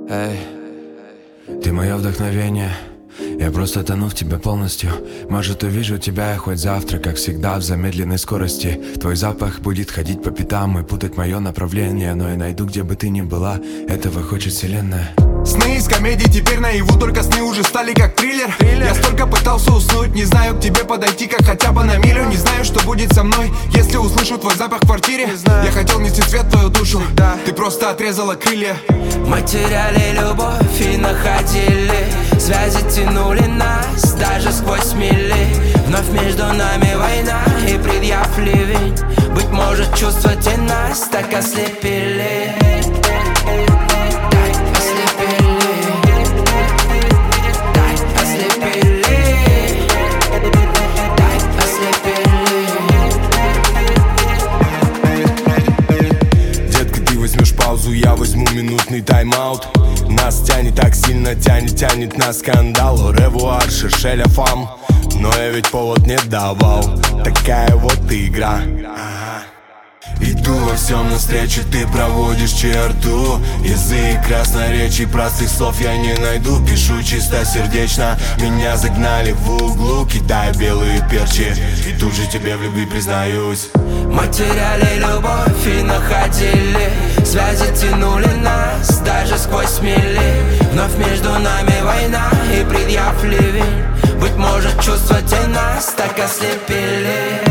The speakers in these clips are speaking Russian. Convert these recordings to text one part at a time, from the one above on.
Эй, ты мое вдохновение. Я просто тону в тебе полностью. Может, увижу тебя хоть завтра, как всегда, в замедленной скорости. Твой запах будет ходить по пятам и путать мое направление. Но я найду, где бы ты ни была. Этого хочет вселенная. Сны из комедий теперь наяву, только сны уже стали как триллер. Я столько пытался уснуть, не знаю, к тебе подойти, как хотя бы на милю. Не знаю, что будет со мной, если услышу твой запах в квартире. Я хотел нести свет в твою душу, ты просто отрезала крылья. Мы теряли любовь и находили связи, тянули нас даже сквозь мили. Вновь между нами война и предъяв ливень. Быть может, чувства те нас так ослепили. Я возьму минутный тайм-аут. Нас тянет так сильно, тянет на скандал. Ревуар, шершеля фам. Но я ведь повод не давал. Такая вот игра. Иду во всем навстречу, ты проводишь черту. Язык красноречий, простых слов я не найду. Пишу чистосердечно, меня загнали в углу. Кидаю белые перчи, и тут же тебе в любви признаюсь. Мы теряли любовь и находили связи, тянули нас даже сквозь мили. Вновь между нами война и предъяв ливень. Быть может, чувства те нас так ослепили.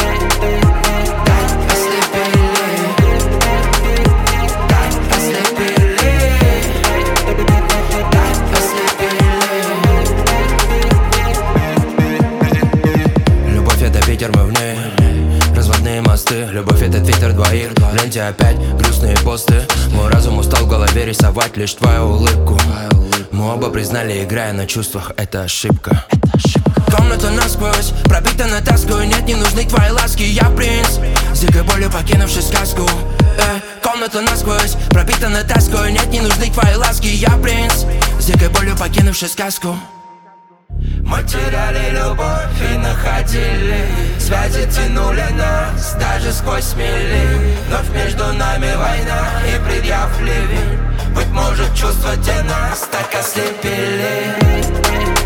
Ветер мы в ней, разводные мосты. Любовь этот ветер двоих, в ленте опять грустные посты. Мой разум устал в голове рисовать лишь твою улыбку. Мы оба признали, играя на чувствах, это ошибка. Комната насквозь пропитана тоской, нет, не нужны твои ласки. Я принц, с дикой болью покинувший сказку. Комната насквозь пропитана тоской, нет, не нужны твои ласки. Я принц, с дикой болью покинувший сказку. Мы теряли любовь и находили связи, тянули нас даже сквозь мили. Вновь между нами война и предъяв ливень. Быть может, чувства те нас так ослепили.